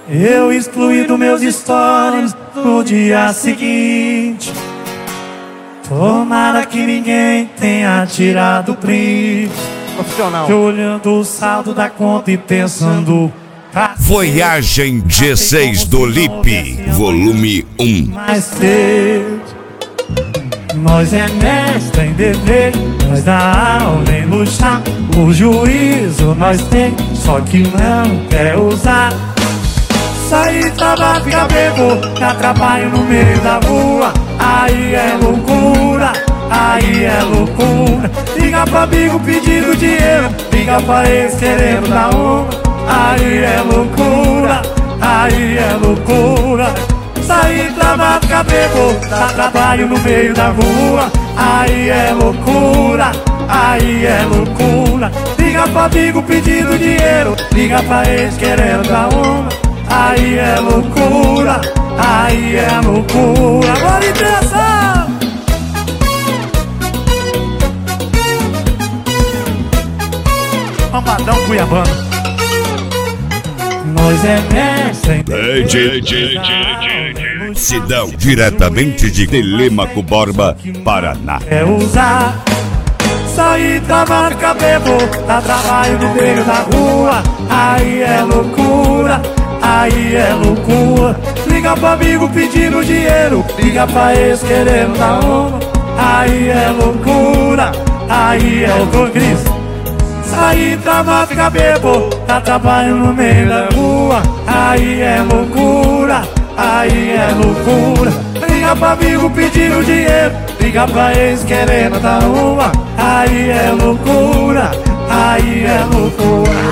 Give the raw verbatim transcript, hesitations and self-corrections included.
Eu excluí dos meus stories no dia seguinte. Tomara que ninguém tenha tirado o print. Profissional. Olhando o saldo da conta e pensando. Voyagem G seis do Lipe, volume um. Mais cedo. Nós é mestre em dever, nós dá aula em luxar. O juízo nós tem, só que não quer usar. Sair, trabalhar, ficar bebo, dá trabalho no meio da rua. Aí é loucura, aí é loucura. Liga pra amigo pedindo dinheiro, liga pra ex querendo dar uma. Aí é loucura, aí é loucura. Sair, trabalhar, ficar bebo, dá trabalho no meio da rua. Aí é loucura, aí é loucura. Liga pra amigo pedindo dinheiro, liga pra ex querendo dar uma. Aí é loucura, aí é loucura. Agora interessa! Mamadão Cuiabano. Nós é mestre. Sidão, diretamente de Telêmaco Borba, Paraná. É usar, sair, trabalhar, ficar bebo, dá trabalho no meio da rua. Aí é loucura, aí é loucura. Liga pra amigo pedindo dinheiro, liga pra ex querendo dar uma. Aí é loucura, aí é loucura. Cris. Sair, trabalhar, ficar bebo, dá trabalho no meio da rua. Aí é loucura, aí é loucura. Liga pra amigo pedindo dinheiro, liga pra ex querendo dar uma. Aí é loucura, aí é loucura.